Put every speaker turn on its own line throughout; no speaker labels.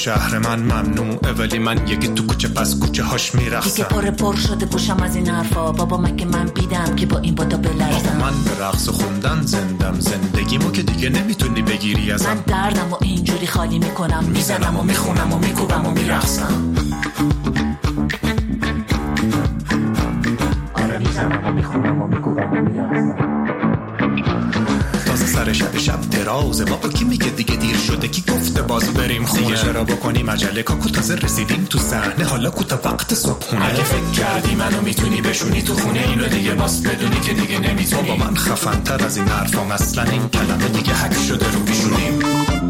شهر من ممنوعه، ولی من یکی تو کوچه پس کوچه هاش میرقصم.
دیگه پر شده گوشم از این حرفا، بابا مگه من بیدم که با این بادا بلرزم.
من به رقص و خوندن زندم، زندگیمو که دیگه نمیتونی بگیری ازم.
من دردم و اینجوری خالی میکنم،
میزنم و میخونم و میکوبم و میرقصم. آره میزنم و میخونم و میکوبم و میرقصم. تازه سر شب درازه، بابا کی میگه دیگه دیر شده؟ کی گفته باز بریم خونه؟ دیگه چرا بکنیم عجله؟ کاکو تازه رسیدیم تو صحنه، حالا کو تا وقت صبحونه. اگه فکر کردی منو میتونی بشونی تو خونه، اینو دیگه باز بدونی که دیگه نمیتونی. بابا من خفن تر از این حرفام، اصلا این کلمه دیگه حک شده رو بیشونیم.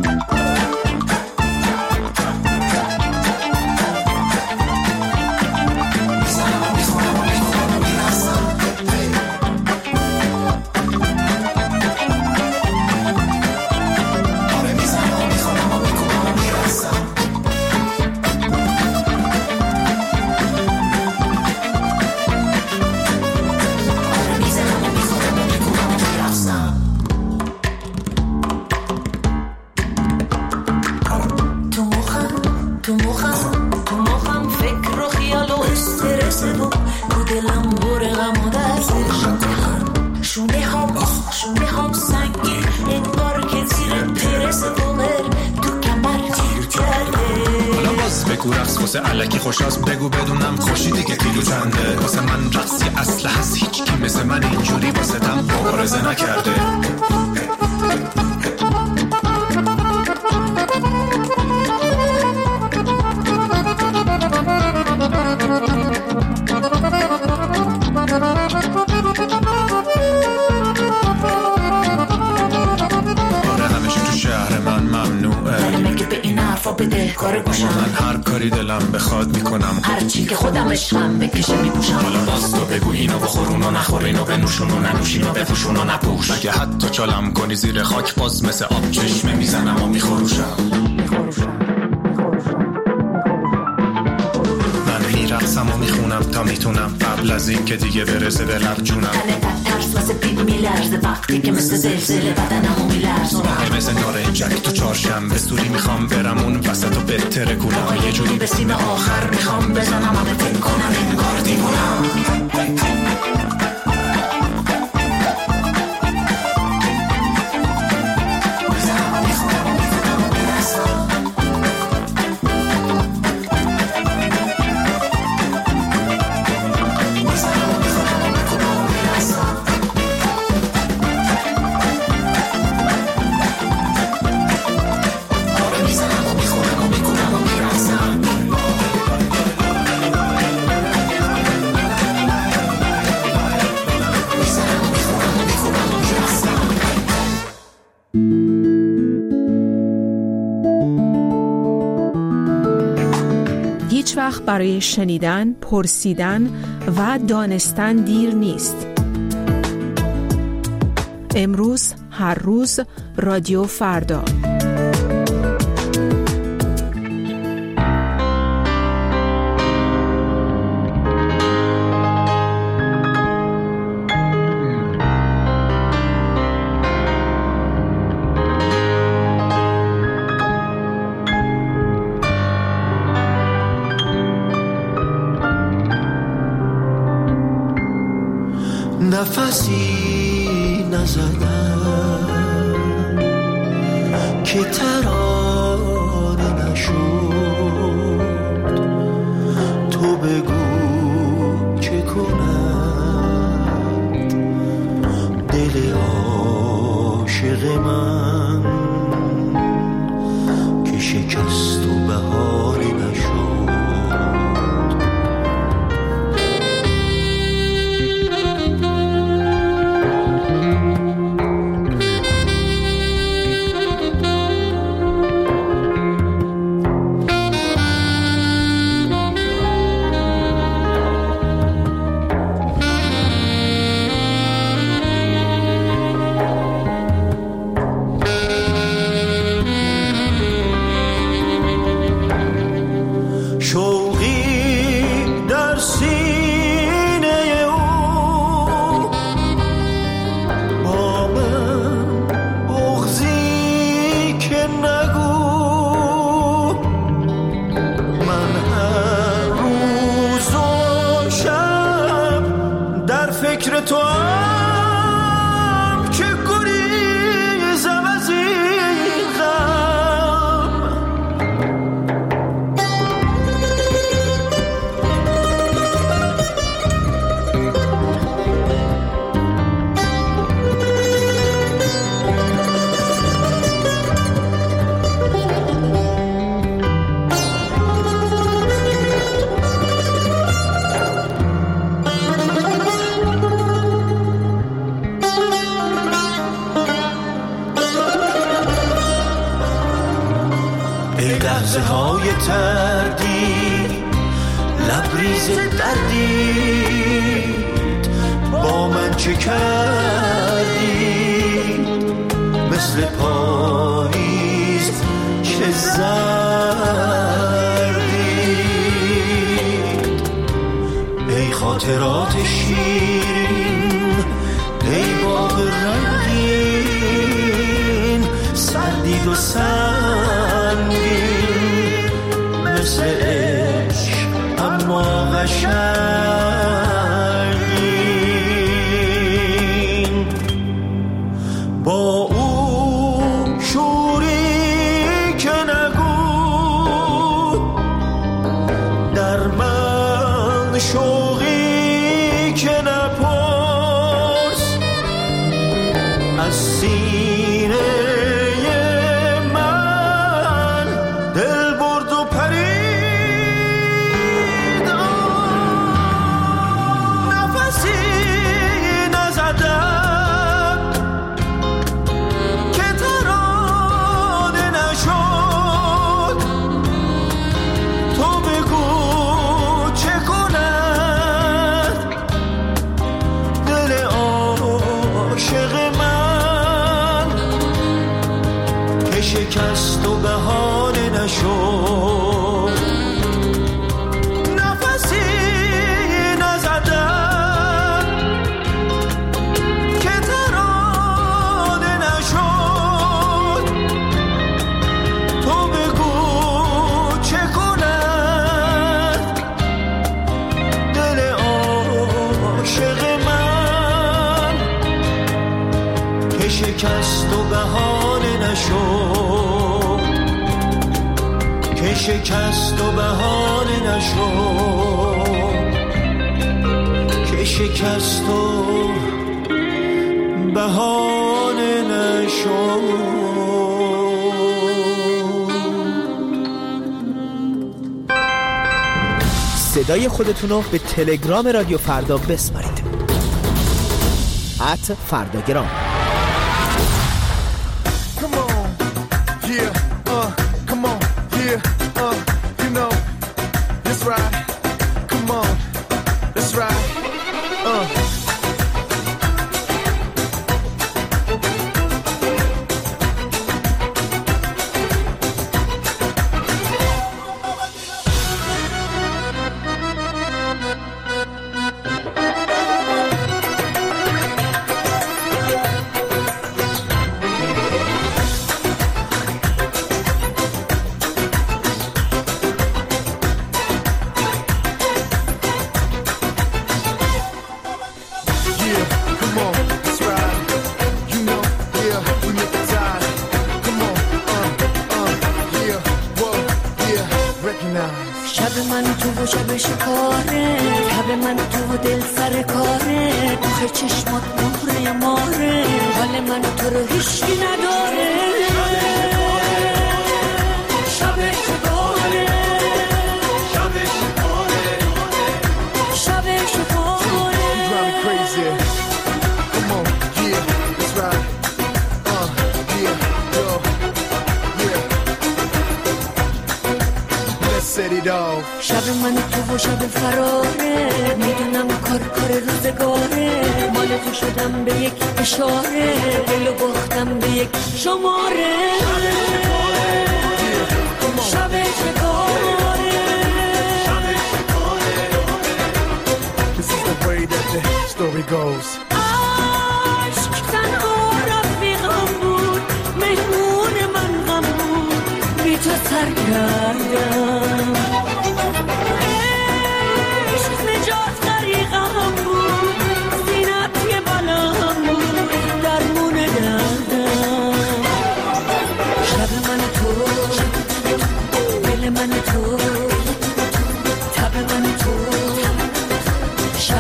الکی خوشاس بگو بدونم خوشی دیگه کیلو چنده. واسه من رقصی اصله هست، هیچ کی مثل من اینجوری واسه تم مبارزه نکرده. من هر کاری دلم بخواد میکنم،
هر چی که خودم عشقم بکشه میپوشم.
حالا باز تو بگو اینو بخورون و نخور، اینو بنوشون و ننوشین و بپوشون و نپوش. اگه حتی چالم کنی زیر خاک، باز مثل آب چشمه میزنم و میخوروشم. من میرقصم و میخونم تا میتونم، قبل از این که دیگه برسه به لب جونم.
ترس واسه پیل میلرزه وقتی که مثل زلزله بدنمو میلرزونم.
مثل نارنجک تو چهارشنبه سوری میخوام برم اون وسط و بهتره کنم. یه جوری به سیم آخر میخوام بزنم، همه فکر کنم انگار دیوونم.
هیچ وقت برای شنیدن، پرسیدن و دانستن دیر نیست. امروز، هر روز، رادیو فردا.
نفسی نزدم که ترانه نشد، تو بگو چه کند دل عاشق من که شکست و بهانه نشد. فکر تو هم که گریزم از این غم. لحظه های تردید لبریز دردید با من چه کردید؟ مثل پاییز چه زردید. ای خاطرات شیرین، ای باغ رنگین، سردید و سنگین مثل عشق اما قشنگین. با او شوری که نگو، در من شوقی که نپرس، از سینه شکست و بهانه نشد، نفسی نزدم که ترانه نشد. تو بگو چه کند دل عاشق من که شکست و بهانه نشد، که شکست و بهانه نشد، که شکست و بهانه نشد.
صدای خودتونو به تلگرام رادیو فردا بسپارید. @فرداگرام.
You know, that's right. Come on, that's right.
شب من تو و شب شکاره، شب من تو و دل سر کاره، آخه چشمات مهره ماره، حال من تو رو هیچکی نداره. شب شکاره، شب شکاره، شب شکاره. You drive me crazy. Come on, yeah, that's right. Yeah, yo, yeah. Let's set it off. شب من تو و شب فراره، میدونم کار روزگاره، مال تو شدم به یک اشاره، دلو باختم به یک شماره. شب شکاره، شب شکاره.
This is the way that the story goes.
عشق تنها رفیقم بود، مهمون من غم بود، بی تو سر کردم. عشق نجات غریقم بود، سینه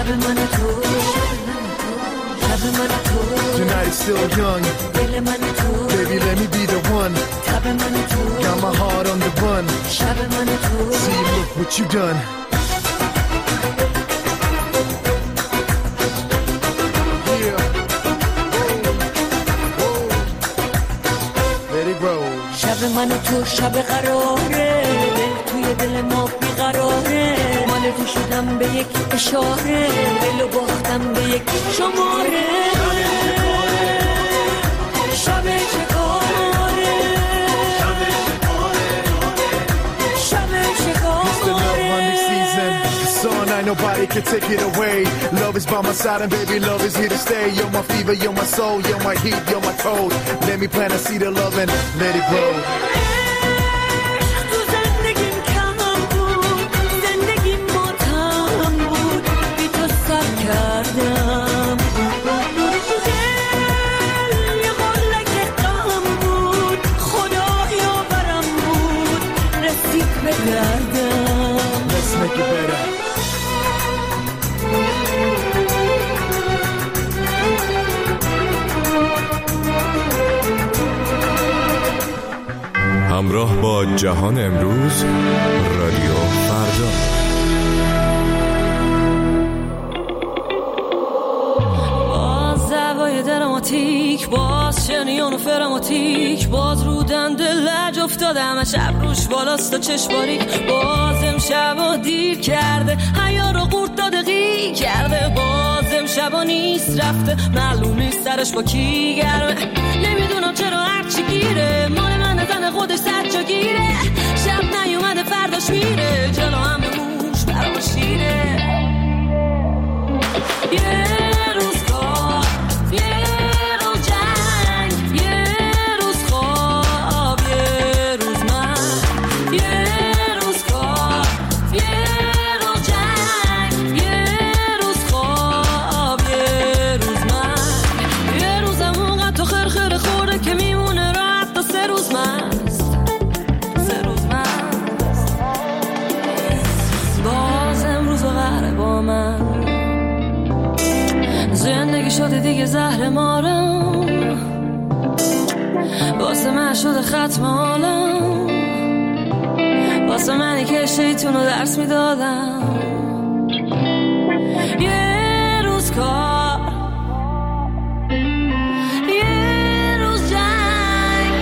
شب من تو شب من تو
Tonight is still young.
دل من تو
Baby, let me be the one.
تب من تو
Got my heart on the run.
شب من تو
See, look what you done. Yeah. Whoa. Let it roll.
شب من تو شب قراره دل توی دل ما بیقراره مال تو شدم به یک اشاره دلو باختم به یک شماره شب چه کاره شب چه
It's the love hunting
کاره
season. The song I nobody can take it away. Love is by my side and baby love is here to stay. You're my fever, you're my soul, you're my heat, you're my cold. Let me plant a seed of love and let it grow.
تو زندگیم کم بود زندگیم ماتم بود بی تو سر کردم دل یه قلک غم بود خدایا برم بود رسید به دردم
Let's make it better.
همراه با جهان امروز، رادیو فردا.
باز دوای دراماتیک، باز شنیان و فراماتیک، باز رو دنده لج افتاده همه شب روش بالاست و چشماریک، باز امشبا دیر کرده حیا رو قورت داده قی کرده، باز امشبا نیست رفته معلوم نیست سرش با کی گرمه، نمیدونم چرا هرچی گیره مال من زن خودش سجا گیره، شب نیومده فرداش میره جلو هم به موش برام شیره، یه روز کار یه روز جنگ یه روز خواب یه روز من یه روز کار یه روز جنگ یه روز خواب یه روز من یه روزم اونقدر تو خرخره خورده که میمونه راحت تا 3 روز مست 3 روز مست باز امروز و قره با من زندگی شده دیگه زهر مارم واسه من شده ختم حالم واسه منی که شیطون رو درس میدادم یه روز کار یه روز جنگ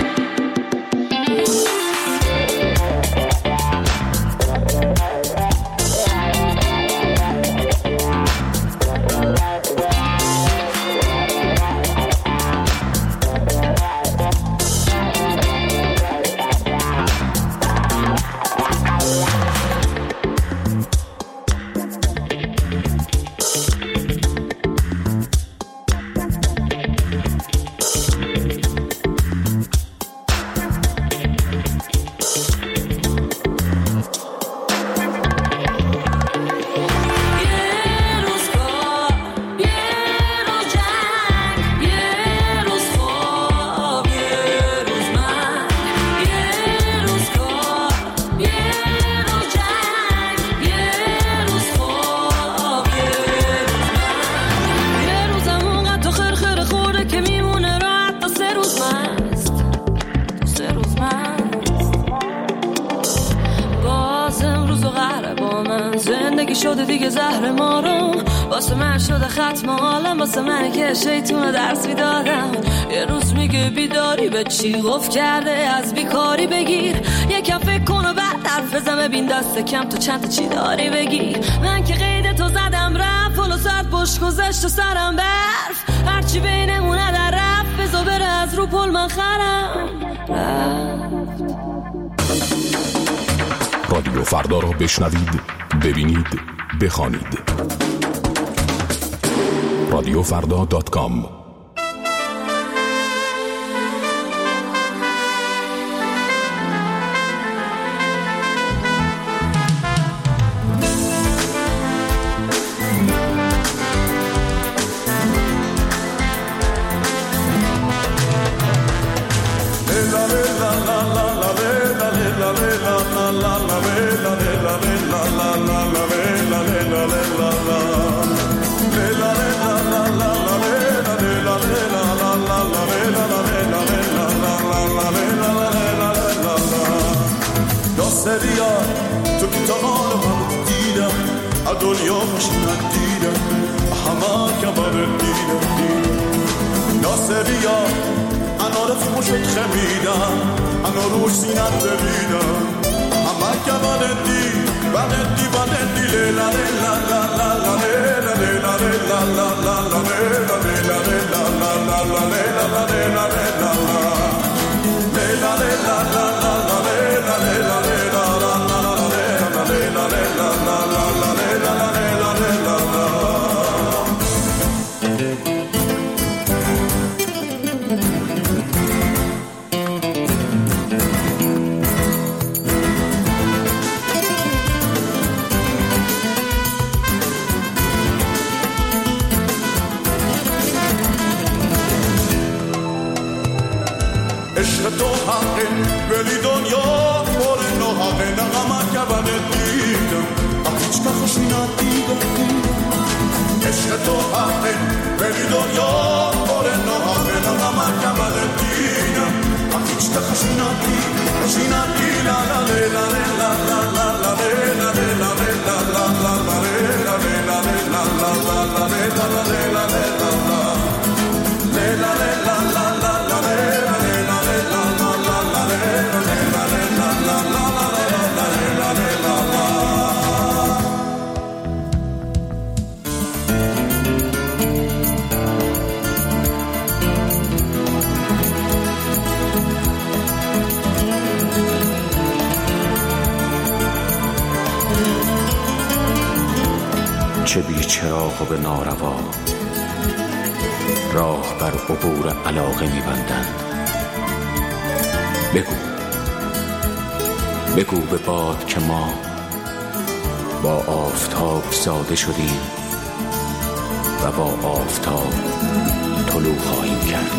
زندگی شده دیگه زهر مارم واسه من شده ختم حالم واسه من که شیطون درس میدادم یه روز میگه بیداری به چی گفت کرده از بیکاری بگیر یکم فکر کن و بعد حرف بزن ببین دست کم تو چند تا چی داری بگیر من که قید تو زدم رفت پلو ساعت بش گذشت و سرم برف هرچی بینمونه در رفت بزا بره از رو پل من خرم
رادیو فردا رو بشنوید، ببینید، بخوانید. radiofrda.com
ناصریا تو که تا حال من دیدم از دنیا خوش ندیدم همه که برد دیدم ناصریا انا رفمو شد خمیدم انا روش سینت ببیدم همه که بلدی لیلا لیلا لا لا لا لیلا لیلا لیلا لا لا لا لیلا لیلا لیلا لا لا لا لیلا لیلا لیلا لیلا لیلا لا لا لا لیلا لیلا لیلا لا لا لا لیلا لیلا لا لا لا لیلا لیلا لیلا عشق تو حقه ولی دنیا پر ناحقه نغمه که بده دیدم هیچ که خوشی ندیدم عشق تو حقه ولی دنیا پر ناحقه نغمه که بده دیدم هیچ که خوشی ندیدم لا لا لا لا لا لا لا لا لا لا لا لا لا لا
چه بی چراغ و به ناروا راه بر عبور علاقه می‌بندند. بگو به باد که ما با آفتاب زاده شدیم و با آفتاب طلوع خواهیم کرد.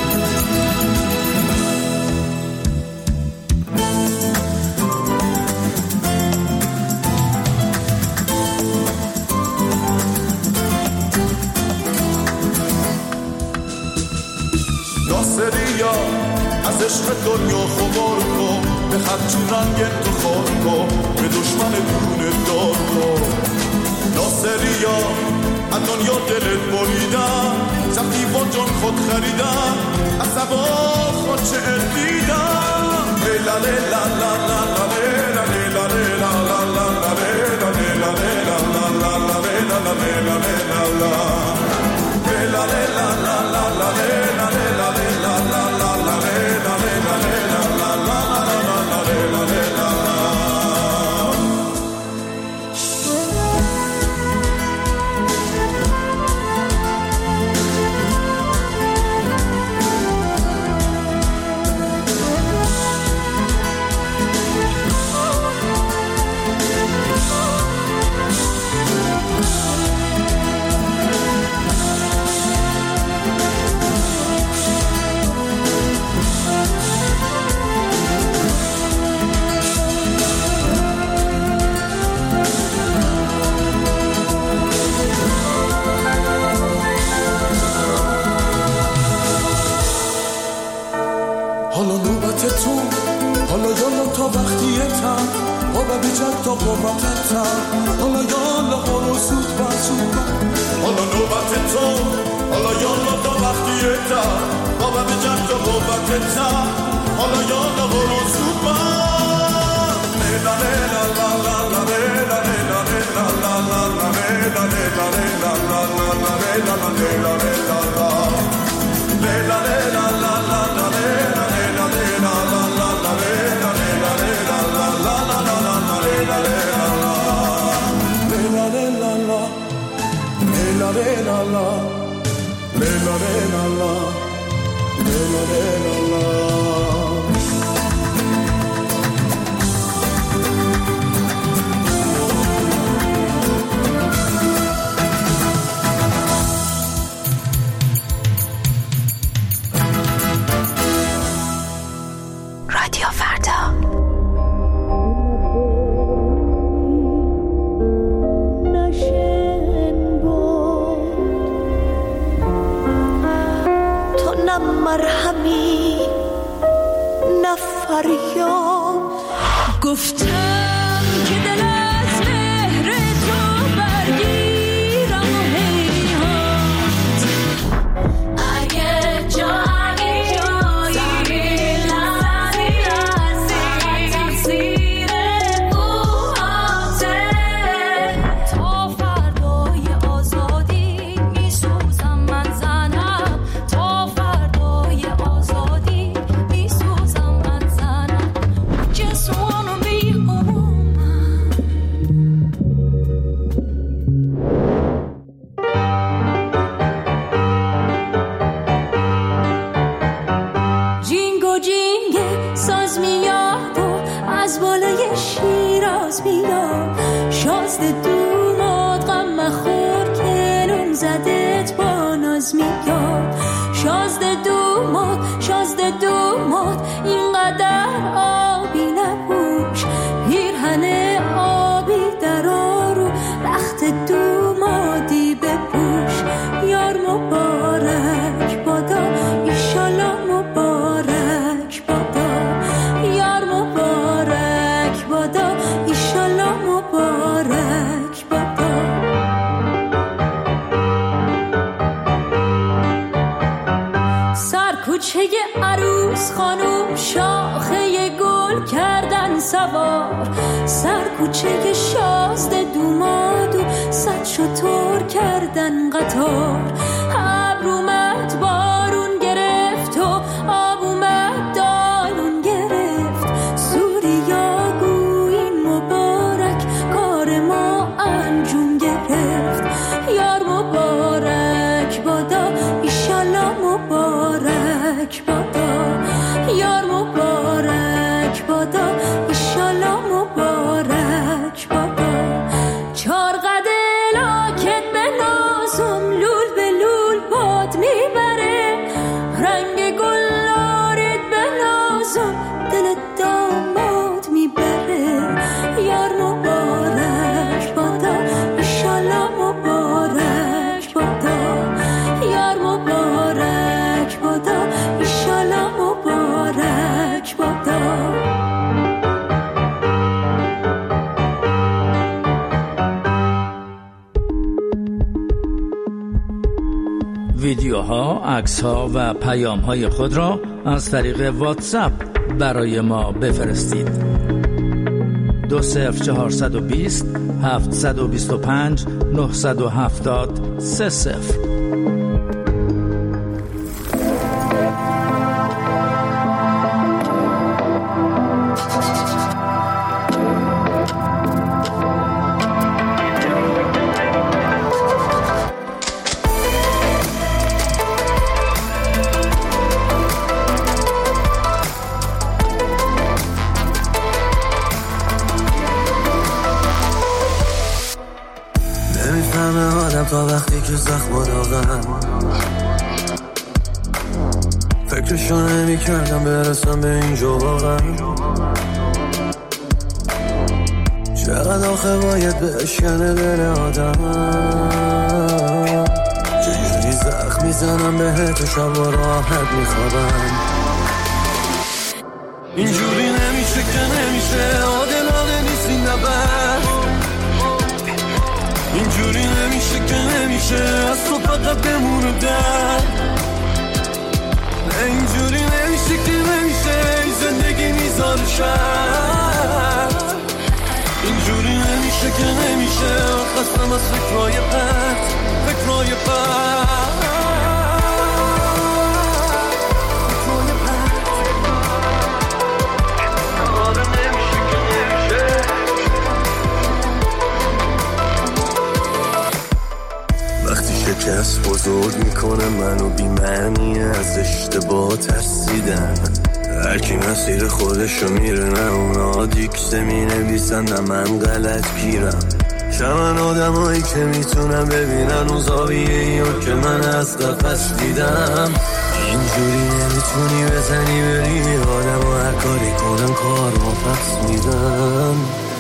ناصریا از عشق دنیا خبر کن به خرچون رنگ تو خور کن به دشمن دونه دار کن ناصریا از دنیا دلت بریدم زخمی با جان خود خریدم از سبا خود چه دیدم لیلا لیلا لا لا لا لیلا لیلا لیلا لا لا لا لیلا لیلا لیلا لا لا لا لیلا لیلا لیلا لا لیلا لا لا لا لیلا لیلا لیلا لا لا لا لیلا لیلا لیلا لا لا لا لیلا لیلا حالا نوبت تو حالا یالا تا وقتیتم بابا بیجت تا قوتتم حالا یالا برو زود بزود حالا نوبت تو حالا یالا تا وقتیتم بابا بیجت تا قوتتم حالا یالا برو زود بزود لیلا لیلا لا لا لا لیلا لیلا لیلا لا لا لا لیلا لیلا لیلا لا لا لا لیلا لیلا لیلا لیلا لیلا لا لا لا لیلا
رادیو فردا.
مرهمی نفریاد
گفتم که دل از مهر تو برگیرم و هیهات اگه جایی تقصیر بوهاته تا فردای آزادی میسوزم من زنم تا فردای آزادی میسوزم من زنم just wanna be home جینگو جینگ ساز میاد و از بالای شیراز میاد شازده دوماد غم مخور کنون زدت با ناز میاد شازده دوماد اینقدر آبی نپوش پیرهن آبی در آرو رخت دومادی بپوش یار مبارک بادا ایشالا مبارک بادا یار مبارک بادا ایشالا مبارک بادا سر کوچه عروس خانوم شاخه گل کردن سوار سر کوچه شازده دومادو صد شطور کردن قطار ابر اومد بارون گرفت و آب اومد دالون گرفت سوریا گوین مبارک کار ما انجام گرفت یار مبارک بادا ایشالا مبارک بادا یار مبارک بادا ایشالا مبارک بادا چار قده لاکت به نازم لول به لول باد میبره رنگ گلارت به نازم دل داماد میبره یار مبارک بادا ایشالا مبارک بادا یار مبارک بادا ایشالا مبارک بادا
ویدیوها، عکس‌ها و پیام‌های خود را از طریق واتساپ برای ما بفرستید. 20420 725 970 30.
نمیفهمه آدم تا وقتی که زخم و داغم فکرشو نمی کردم برسم به اینجا واقعا چقدر آخه باید بشکنه دل آدم چجوری زخم میزنم بهت و شب و راحت میخوابم اینجوری نمیشه که نمیشه عادلانه نیست این نبرد اینجوری نمیشه که نمیشه از تو فقط بمونه در اینجوری نمیشه که نمیشه زندگی میذاره شد اینجوری نمیشه که نمیشه خستم از فکرهای پرت شکست بزرگ میکنه منو بی‌معنی از اشتباه ترسیدن هرکی مسیر خودشو میره نه اونا دیکته مینویسن نه من غلط گیرم شمن آدمایی که میتونم ببینن اون زاویه‌ایو که من از قفس دیدم اینجوری نمیتونی بزنی بری آدم و هر کاری کنم کار ما پس میدم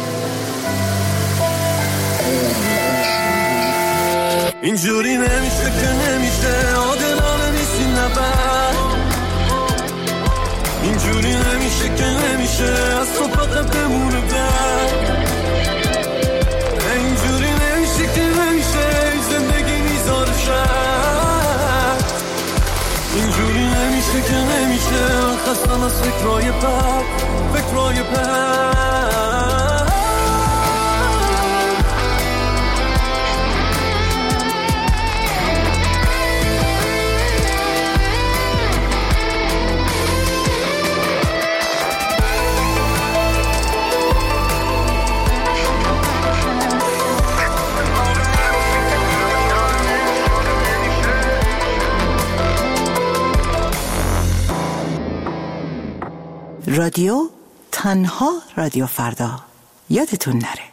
اینجوری نمیشه که نمیشه عادلانه نیست این نبرد اینجوری نمیشه که نمیشه از تو فقط بمونه
خستم از فکرای بد، فکرای بد.
رادیو تنها رادیو فردا، یادتون نره.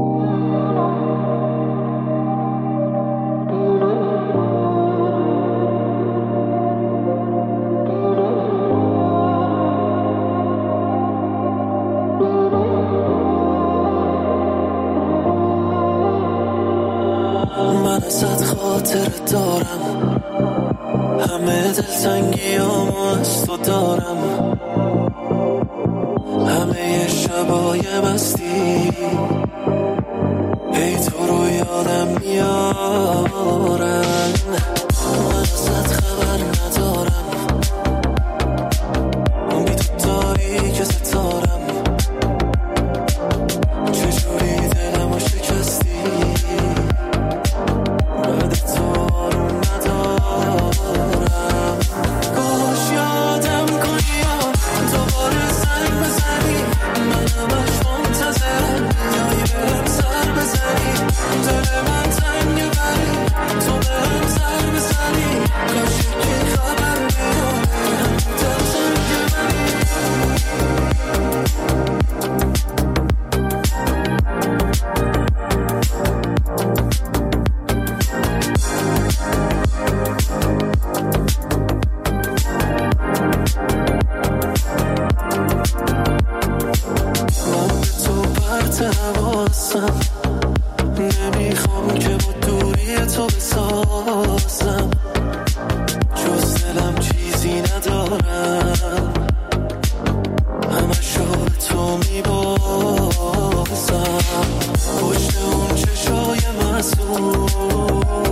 من ازت خاطر دارم، همه دلتنگیامو از تو دارم، همه شبای مستی ای تو رو یادم میارن. من ازت خبر ندارم، بی تو تاریک ستارم، چجوری دلمو شکستی، بعد تو آروم ندارم. کاش یادم کنی یا دوباره زنگ بزنی، من همش منتظرم یایی بهم سر بزنی، دل من تنگه بری تو بهم سر بزنی، کاش یکی خبر بیاره هم دل تنگه بری. نمیخوام که با دوری تو بسازم، جز دلم چیزی ندارم، همشو به تو میبازم، پشت اون چشای معصوم